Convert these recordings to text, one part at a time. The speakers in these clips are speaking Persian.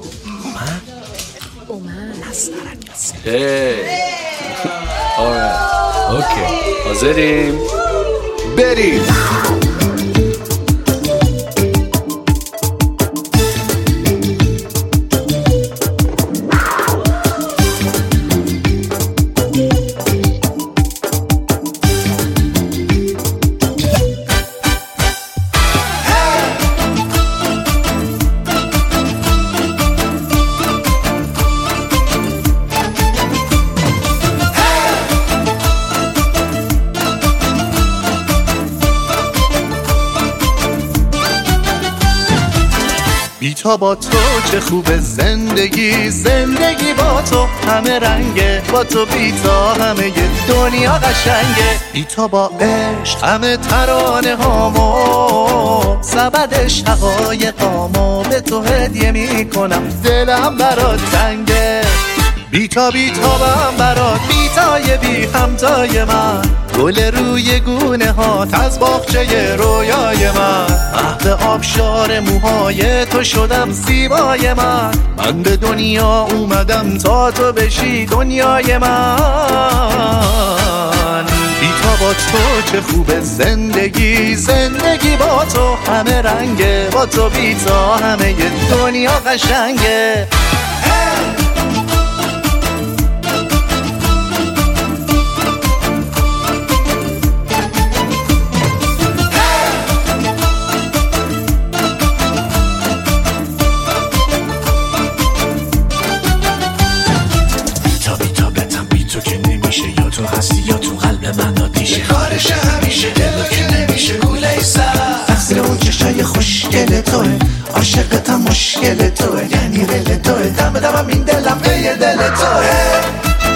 اوکی حاضریم بریم. بیتا با تو چه خوبه زندگی، زندگی با تو همه رنگه، با تو بیتا همه ی دنیا قشنگه. بیتا با عشق همه ترانه هامو، سبدش حقایقامو به تو هدیه میکنم، دلم برات تنگه. بیتا بیتا من برات، بیتای بی همتای من، گل روی گونه هات از باغچه رویای من. محو آبشار موهای تو شدم زیبای من به دنیا اومدم تا تو بشی دنیای من. بیتا با تو چه خوبه زندگی، زندگی با تو همه رنگه، با تو بیتا همه ی دنیا قشنگه. تو هستی یا تو قلب من آتیشه، کارش همیشه دلو که نمیشه گوله ای سر تقصیر اون چشای خوشگل توه، عاشقتم مشکل توه، یعنی رل توه، دم دمم این دلم به دل توه.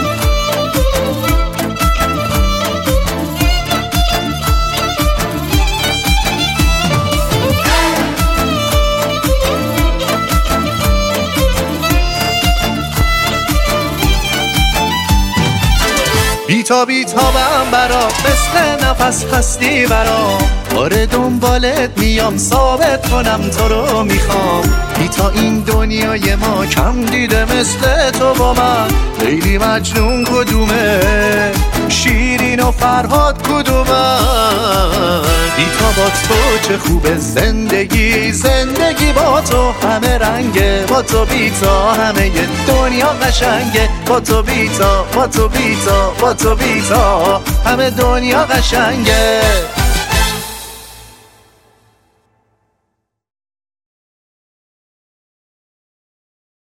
بیتا بیتا من برات مثل نفس هستی برام، باره دنبالت میام ثابت کنم تو رو میخوام. بیتا این دنیای ما کم دیده مثل تو با من، لیلی مجنون کدومه، شیرین و فرهاد کدومه. بیتا با تو چه خوبه زندگی، زندگی با تو همه رنگه، با تو بیتا همه ی دنیا قشنگه، با تو بیتا با تو بیتا با تو بیتا همه دنیا قشنگه.